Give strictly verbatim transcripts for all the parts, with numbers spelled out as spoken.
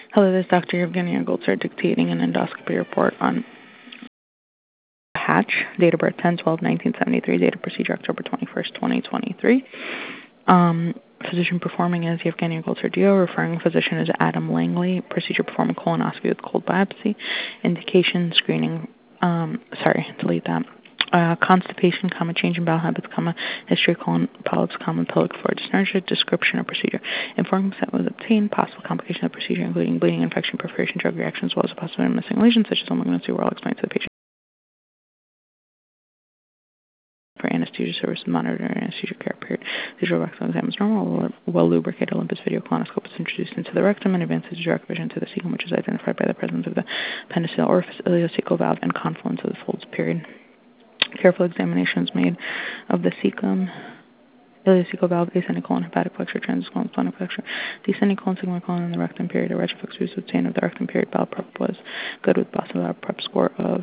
Hello, this is Doctor Evgenia Goldsar dictating an endoscopy report on Hatch, date of birth ten twelve nineteen seventy-three, date of procedure October twenty-first, twenty twenty-three. Um, physician performing is Evgenia Goldsar D O, referring physician is Adam Langley, procedure performing colonoscopy with cold biopsy, indication screening, um, sorry, delete that. Uh, constipation, comma, change in bowel habits, comma, history, colon polyps, common pelvic floor dysnergia, description of procedure. Informed consent was obtained, possible complications of procedure, including bleeding, infection, perforation, drug reactions, as well as a possibility of missing lesions, such as malignancy, were all explained to the patient. For anesthesia services, monitoring anesthesia care period. Visual rectal exam is normal. Well lubricated Olympus video colonoscope is introduced into the rectum and advances direct vision to the cecum, which is identified by the presence of the appendiceal orifice, ileocecal valve, and confluence of the folds period. Careful examination is made of the cecum, ileocecal valve, ascending colon, hepatic flexure, transverse colon, splenic flexure, descending colon, sigmoid colon, and the rectum period. A retroflex was obtained of the rectum period. Bowel prep was good with Boston lab prep score of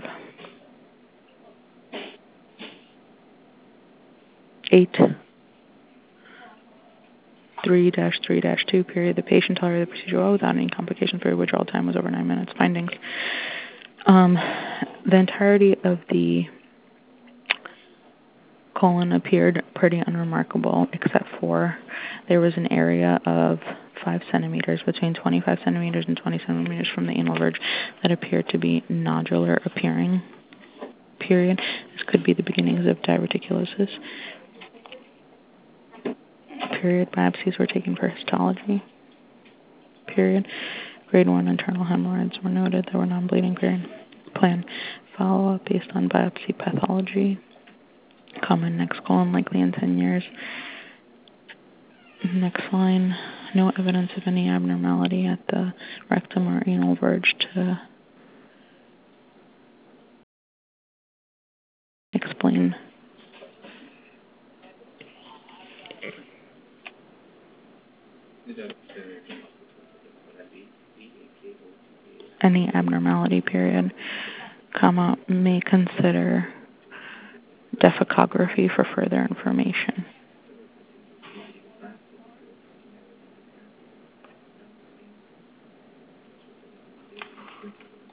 eight. three dash three dash two period. The patient tolerated the procedure well without any complications. For withdrawal time was over nine minutes. Findings. Um, the entirety of the colon appeared pretty unremarkable, except for there was an area of five centimeters, between twenty-five centimeters and twenty centimeters from the anal verge, that appeared to be nodular appearing, period. This could be the beginnings of diverticulosis, period. Biopsies were taken for histology, period. Grade one internal hemorrhoids were noted. There were non-bleeding, period. Plan. Follow-up based on biopsy pathology. Common next colon likely in ten years. Next line. No evidence of any abnormality at the rectum or anal verge to explain any abnormality, period. Comma, may consider defecography for further information.